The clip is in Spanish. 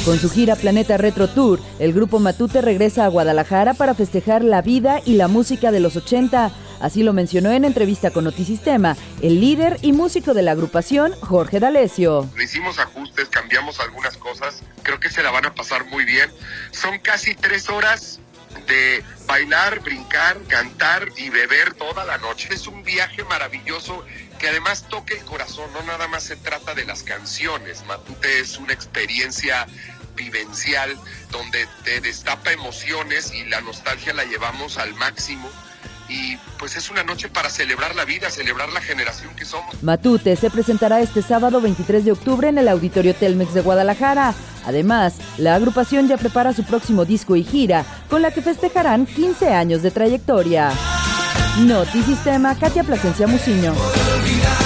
Con su gira Planeta Retro Tour, el grupo Matute regresa a Guadalajara para festejar la vida y la música de los 80. Así lo mencionó en entrevista con Notisistema el líder y músico de la agrupación, Jorge D'Alessio. Hicimos ajustes, cambiamos algunas cosas, creo que se la van a pasar muy bien. Son casi 3 horas de bailar, brincar, cantar y beber toda la noche. Es un viaje maravilloso que además toca el corazón, no nada más se trata de las canciones. Matute es una experiencia vivencial donde te destapa emociones y la nostalgia la llevamos al máximo. Y pues es una noche para celebrar la vida, celebrar la generación que somos. Matute se presentará este sábado 23 de octubre en el Auditorio Telmex de Guadalajara. Además, la agrupación ya prepara su próximo disco y gira, con la que festejarán 15 años de trayectoria. Notisistema, Katia Plasencia Muciño.